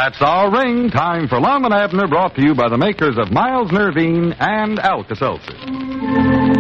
That's our ring. Time for Lum and Abner, brought to you by the makers of Miles Nervine and Alka-Seltzer.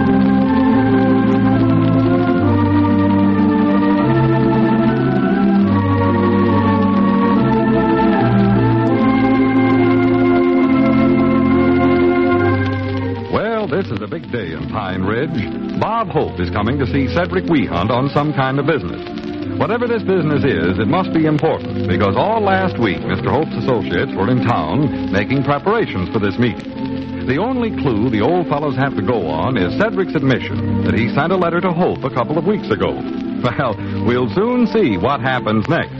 This is a big day in Pine Ridge. Bob Hope is coming to see Cedric Wehunt on some kind of business. Whatever this business is, it must be important, because all last week Mr. Hope's associates were in town making preparations for this meeting. The only clue the old fellows have to go on is Cedric's admission that he sent a letter to Hope a couple of weeks ago. Well, we'll soon see what happens next.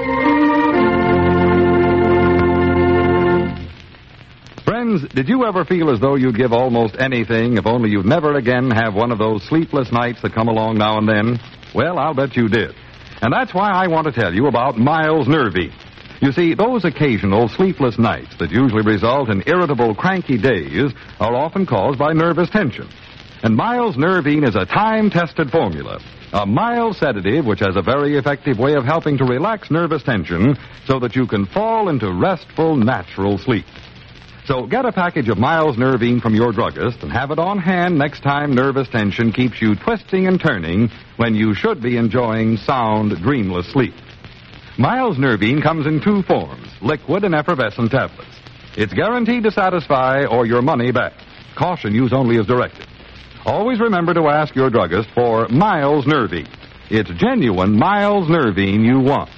Friends, did you ever feel as though you'd give almost anything if only you'd never again have one of those sleepless nights that come along now and then? Well, I'll bet you did. And that's why I want to tell you about Miles Nervine. You see, those occasional sleepless nights that usually result in irritable, cranky days are often caused by nervous tension. And Miles Nervine is a time-tested formula, a mild sedative which has a very effective way of helping to relax nervous tension so that you can fall into restful, natural sleep. So get a package of Miles Nervine from your druggist and have it on hand next time nervous tension keeps you twisting and turning when you should be enjoying sound, dreamless sleep. Miles Nervine comes in two forms, liquid and effervescent tablets. It's guaranteed to satisfy or your money back. Caution, use only as directed. Always remember to ask your druggist for Miles Nervine. It's genuine Miles Nervine you want.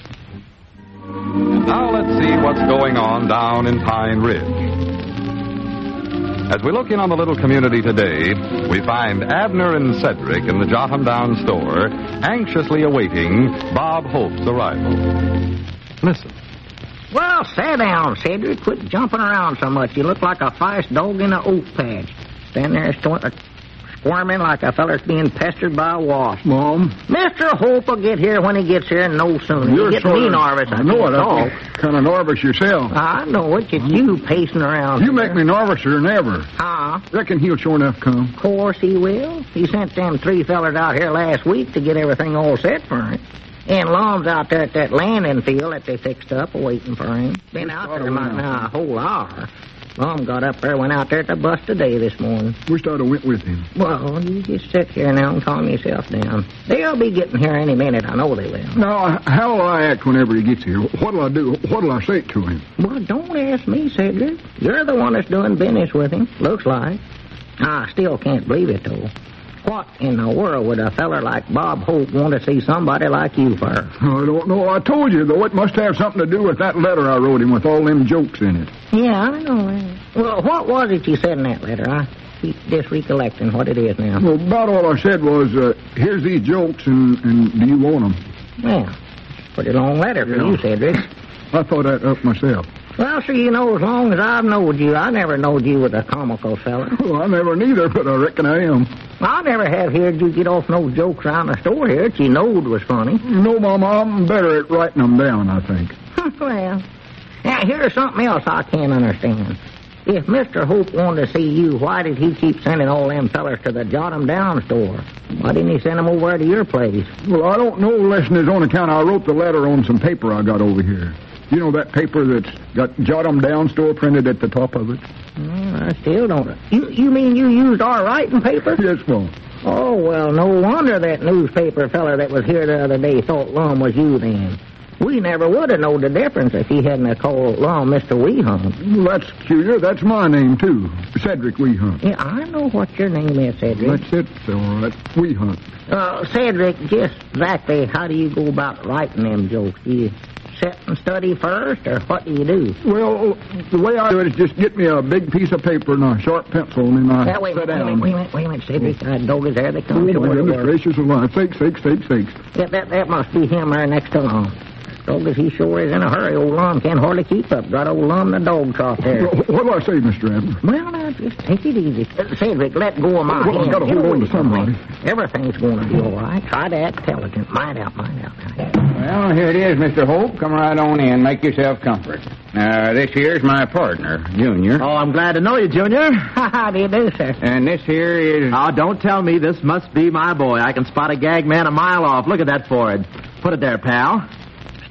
Now let's see what's going on down in Pine Ridge. As we look in on the little community today, we find Abner and Cedric in the Jot 'em Down store, anxiously awaiting Bob Hope's arrival. Listen. Well, sit down, Cedric. Quit jumping around so much. You look like a fast dog in an oak patch. Stand there squirming like a feller's being pestered by a wasp. Mom? Mr. Hope will get here when he gets here and no sooner. You're getting me nervous. I know it. Kind of nervous yourself. I know it. It's you pacing around. You make me nervouser than ever. Reckon he'll sure enough come. Of course he will. He sent them three fellers out here last week to get everything all set for him. And Lum's out there at that landing field that they fixed up waiting for him. Been out there about now a whole hour. Lum got up there, went out there to bus today this morning. Wish I'd have went with him. Well, you just sit here now and calm yourself down. They'll be getting here any minute. I know they will. Now, how'll I act whenever he gets here? What'll I do? What'll I say to him? Well, don't ask me, Cedric. You're the one that's doing business with him, looks like. I still can't believe it, though. What in the world would a feller like Bob Hope want to see somebody like you for? I don't know. I told you, though, it must have something to do with that letter I wrote him with all them jokes in it. Yeah, I know that. Well, what was it you said in that letter? I keep just recollecting what it is now. Well, about all I said was, here's these jokes, and do you want them? Well, pretty long letter for you, Cedric. I thought that up myself. Well, sir, you know, as long as I've knowed you, I never knowed you was a comical fella. Well, I never neither, but I reckon I am. I never have heard you get off no jokes around the store here that you knowed was funny. No, Mama, I'm better at writing them down, I think. Well, now, here's something else I can't understand. If Mr. Hope wanted to see you, why did he keep sending all them fellers to the Jot 'em Down store? Why didn't he send them over to your place? Well, I don't know unless it's on account I wrote the letter on some paper I got over here. You know that paper that's got Jot 'em Down store printed at the top of it? Well, I still don't. You mean you used our writing paper? Yes, Mom. Oh, well, no wonder that newspaper feller that was here the other day thought Lum was you then. We never would have known the difference if he hadn't have called Lum Mr. Wehunt. Well, that's peculiar. That's my name, too. Cedric Wehunt. Yeah, I know what your name is, Cedric. That's it, all right. Wehunt. Cedric, just exactly how do you go about writing them jokes? Do you sit and study first, or what do you do? Well, the way I do it is just get me a big piece of paper and a sharp pencil, and then I sit down. Wait a minute, Cedric. Dog is there. They come. Oh, my goodness gracious alive. Sakes. Yeah, that must be him there next to Lum. Dog, as he sure is in a hurry. Old Lum can't hardly keep up. Got old Lum the dog trot there. What do I say, Mr. Abner? Well, now, just take it easy. Cedric, let go of my hand. I've got to hold on to somebody. Everything's going to be all right. Try that intelligent. Mind out. Well, here it is, Mr. Hope. Come right on in. Make yourself comfort. This here's my partner, Junior. Oh, I'm glad to know you, Junior. How do you do, sir? And this here is... Oh, don't tell me this must be my boy. I can spot a gag man a mile off. Look at that forehead. Put it there, pal.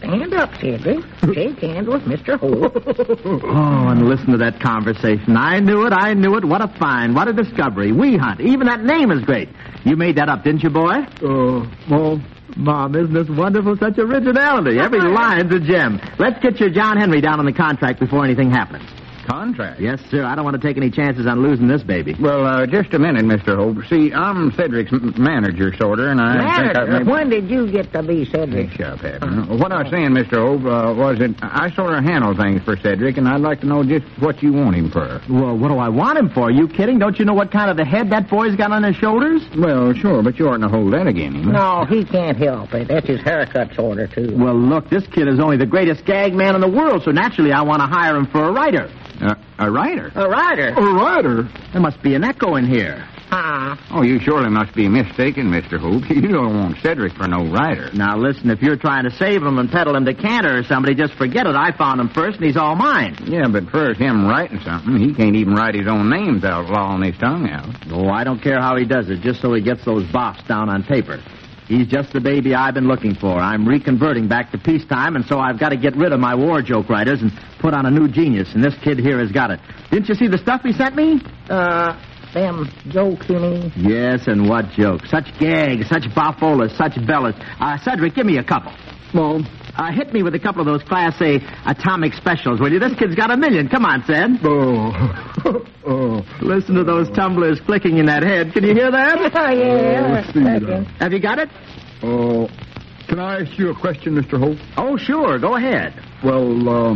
Stand up, Cedric. Shake hands with Mr. Holt. Oh, and listen to that conversation. I knew it. What a find. What a discovery. We Hunt. Even that name is great. You made that up, didn't you, boy? Well, Mom, isn't this wonderful? Such originality. Every line's a gem. Let's get your John Henry down on the contract before anything happens. Contract? Yes, sir. I don't want to take any chances on losing this baby. Well, just a minute, Mr. Hope. See, I'm Cedric's manager, sort of, and I think I Manager, may... when did you get to be Cedric? Hey, shut up. What I was saying, Mr. Hope, was that I sort of handle things for Cedric, and I'd like to know just what you want him for. Well, what do I want him for? Are you kidding? Don't you know what kind of a head that boy's got on his shoulders? Well, sure, but you oughtn't to hold that against him. No, he can't help it. That's his haircut sorter, too. Well, look, this kid is only the greatest gag man in the world, so naturally I want to hire him for a writer. A writer? A rider? a rider? There must be an echo in here. Oh, you surely must be mistaken, Mr. Hope. You don't want Cedric for no writer. Now, listen, if you're trying to save him and peddle him to Cantor or somebody, just forget it. I found him first, and he's all mine. Yeah, but first, him writing something, he can't even write his own name without lolling his tongue out. Oh, I don't care how he does it, just so he gets those bops down on paper. He's just the baby I've been looking for. I'm reconverting back to peacetime, and so I've got to get rid of my war joke writers and put on a new genius, and this kid here has got it. Didn't you see the stuff he sent me? Them jokes, you mean? Yes, and what jokes. Such gags, such boffolas, such bellas. Cedric, give me a couple. Well, Hit me with a couple of those Class A atomic specials, will you? This kid's got $1 million. Come on, Ced. oh. Listen to those tumblers clicking in that head. Can you hear that? Oh, yeah. Let's see that. Have you got it? Oh, can I ask you a question, Mr. Hope? Oh, sure. Go ahead. Well,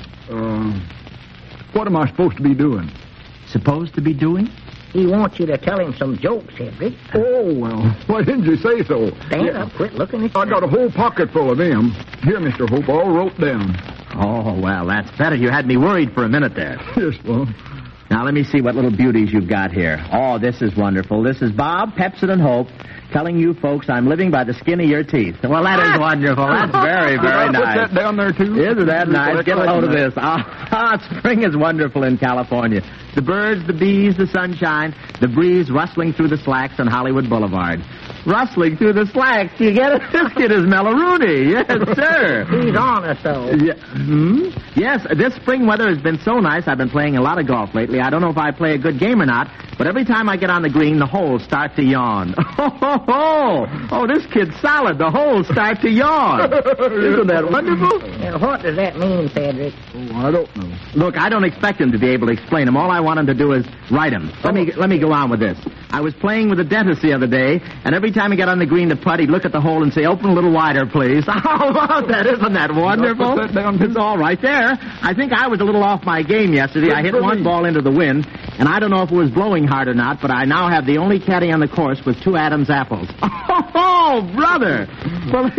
what am I supposed to be doing? Supposed to be doing? He wants you to tell him some jokes, Cedric. Oh, well, why didn't you say so? Stand up, quit looking at I got a whole pocket full of them. Here, Mr. Hope, all wrote down. Oh, well, that's better. You had me worried for a minute there. Yes, well. Now, let me see what little beauties you've got here. Oh, this is wonderful. This is Bob, Pepsin, and Hope telling you folks I'm living by the skin of your teeth. Well, that is wonderful. That's very, very Did I nice. put that down there, too? Isn't that nice? Get a load of this. Spring is wonderful in California. The birds, the bees, the sunshine, the breeze rustling through the slacks on Hollywood Boulevard. Rustling through the slacks. You get it? This kid is Mellorooney. Yes, sir. He's honest, though. Yeah. Yes, this spring weather has been so nice. I've been playing a lot of golf lately. I don't know if I play a good game or not, but every time I get on the green, the holes start to yawn. Oh, this kid's solid. The holes start to yawn. Isn't that wonderful? And what does that mean, Cedric? Oh, I don't know. Look, I don't expect him to be able to explain them. All I want him to do is write them. Let me go on with this. I was playing with the dentist the other day, and every time he got on the green to putt, he'd look at the hole and say, "Open a little wider, please." How about that? Isn't that wonderful? Put that down. It's all right there. I think I was a little off my game yesterday. I hit one ball into the wind, and I don't know if it was blowing hard or not, but I now have the only caddy on the course with 2 Adam's apples. Oh, brother! Well,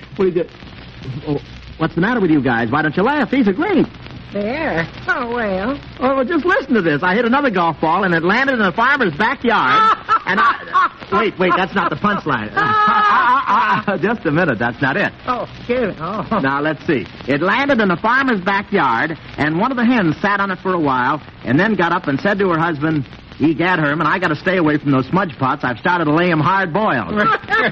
what's the matter with you guys? Why don't you laugh? These are great. There. Oh, well. Oh, well, just listen to this. I hit another golf ball, and it landed in a farmer's backyard. And Wait, that's not the punchline. Just a minute, that's not it. Oh, excuse me. Oh. Now, let's see. It landed in a farmer's backyard, and one of the hens sat on it for a while, and then got up and said to her husband, "Egad, Herman, I got to stay away from those smudge pots. I've started to lay them hard boiled." Oh,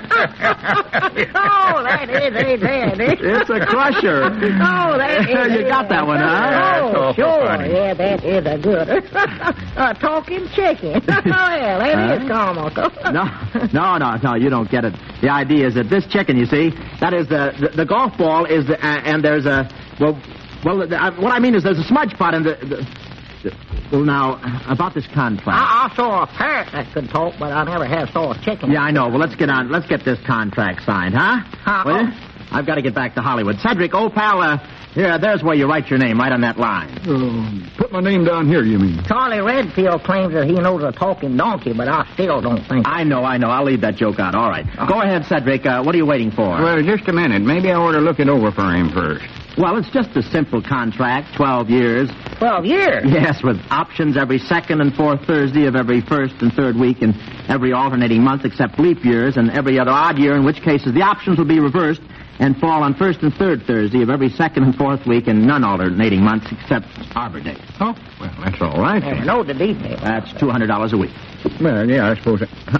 that is it. It's a crusher. Oh, that is You got that one, huh? Oh, sure. funny. Yeah, that is a good. Talking chicken. Well, that is comical. No, you don't get it. The idea is that this chicken, you see, that is the golf ball is, and there's a, what I mean is there's a smudge pot in well, now, about this contract. I saw a parrot that could talk, but I never have saw a chicken. Yeah, I know. Well, let's get on. Let's get this contract signed, huh? Will you? I've got to get back to Hollywood. Cedric, old pal, there's where you write your name, right on that line. Put my name down here, you mean? Charlie Redfield claims that he knows a talking donkey, but I still don't think. I know. I'll leave that joke out. All right. Go ahead, Cedric. What are you waiting for? Well, just a minute. Maybe I ought to look it over for him first. Well, it's just a simple contract, 12 years. 12 years? Yes, with options every second and fourth Thursday of every first and third week and every alternating month except leap years and every other odd year, in which cases the options will be reversed and fall on first and third Thursday of every second and fourth week and none alternating months except Arbor Day. Oh, well, that's all right. I know the details. That's $200 a week. Well, yeah, I suppose...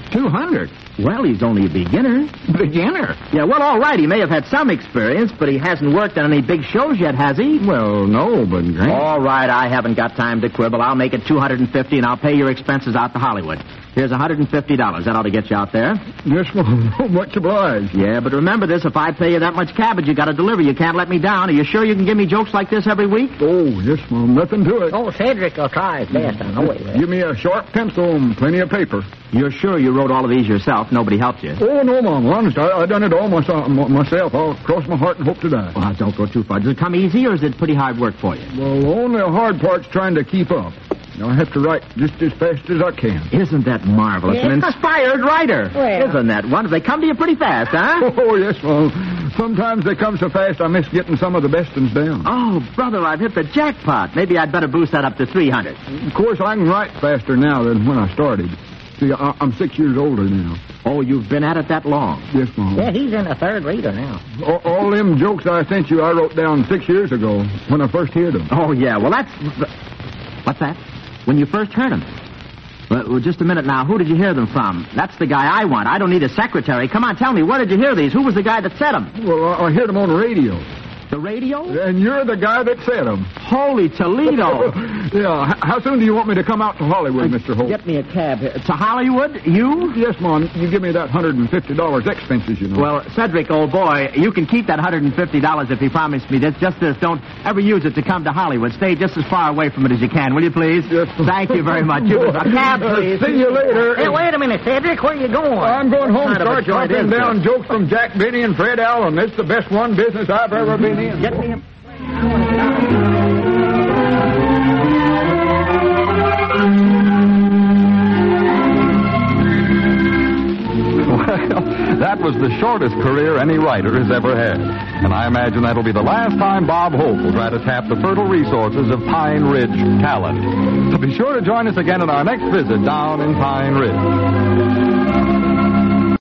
200? Well, he's only a beginner. Beginner? Yeah, well, all right. He may have had some experience, but he hasn't worked on any big shows yet, has he? Well, no, but... All right, I haven't got time to quibble. I'll make it $250, and I'll pay your expenses out to Hollywood. Here's $150. That ought to get you out there. Yes, Mom. Much obliged. Yeah, but remember this. If I pay you that much cabbage, you got to deliver. You can't let me down. Are you sure you can give me jokes like this every week? Oh, yes, Mom. Nothing to it. Oh, Cedric will try his best. I know he will. Give me a sharp pencil and plenty of paper. You're sure you wrote all of these yourself? Nobody helped you? Oh, no, Mom. Honest, I done it all myself. I'll cross my heart and hope to die. Well, don't go too far. Does it come easy, or is it pretty hard work for you? Well, only the hard part's trying to keep up. I have to write just as fast as I can. Isn't that marvelous? Yeah. An inspired writer. Well. Isn't that wonderful? They come to you pretty fast, huh? Oh, yes, Mom. Sometimes they come so fast I miss getting some of the best ones down. Oh, brother, I've hit the jackpot. Maybe I'd better boost that up to 300. Of course, I can write faster now than when I started. See, I'm 6 years older now. Oh, you've been at it that long? Yes, Mom. Yeah, he's in the third reader now. All them jokes I sent you, I wrote down 6 years ago when I first heard them. Oh, yeah. Well, that's... What's that? When you first heard them? Well, just a minute now. Who did you hear them from? That's the guy I want. I don't need a secretary. Come on, tell me. Where did you hear these? Who was the guy that said them? Well, I heard them on the radio. The radio? And you're the guy that said them. Holy Toledo. Yeah. How soon do you want me to come out to Hollywood, Mr. Holt? Get me a cab. To Hollywood? You? Yes, Mom. You give me that $150 expenses, you know. Well, Cedric, old boy, you can keep that $150 if you promise me this. Just this. Don't ever use it to come to Hollywood. Stay just as far away from it as you can, will you, please? Yes. Thank you very much. A cab, please. See you later. Hey, wait a minute, Cedric. Where you going? I'm going home What to kind of a start joint dropping is down this? jokes from Jack Benny and Fred Allen. It's the best one business I've ever been in. Get me a... Well, that was the shortest career any writer has ever had. And I imagine that'll be the last time Bob Hope will try to tap the fertile resources of Pine Ridge talent. So be sure to join us again on our next visit down in Pine Ridge.